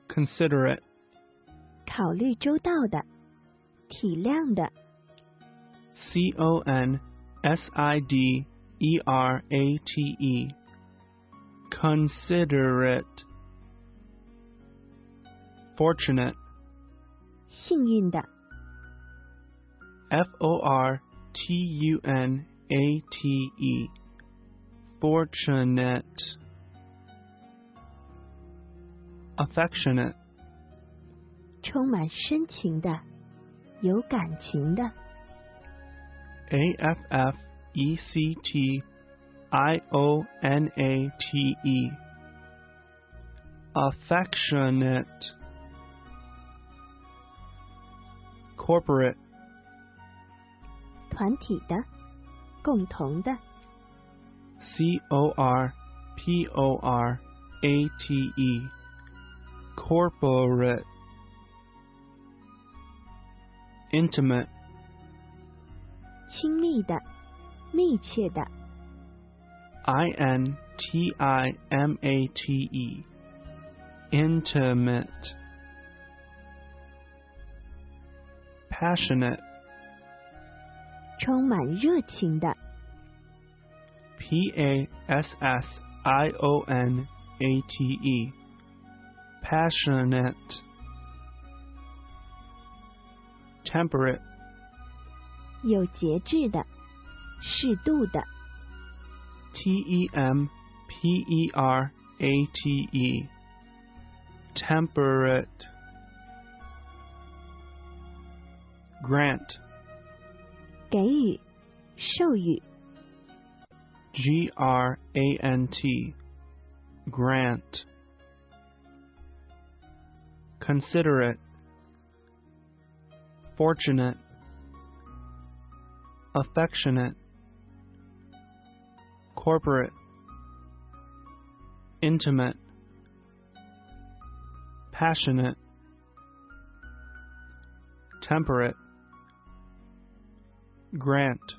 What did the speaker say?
considerate, 考虑周到的，体谅的， considerate, considerate, fortunate, 幸运的， fortunate, fortunate, affectionate, 充满深情的，有感情的， affectionate, affectionate, corporate, 团体的，共同的， corporate, corporate, intimate, 亲密的，密切的， intimate, intimate, passionate, 充满热情的， passionate, passionate, temperate, 有节制的，适度的， temperate, temperate, grant, 给予，授予， grant, grant, considerate, fortunate, affectionate, corporate, intimate, passionate, temperate, grant.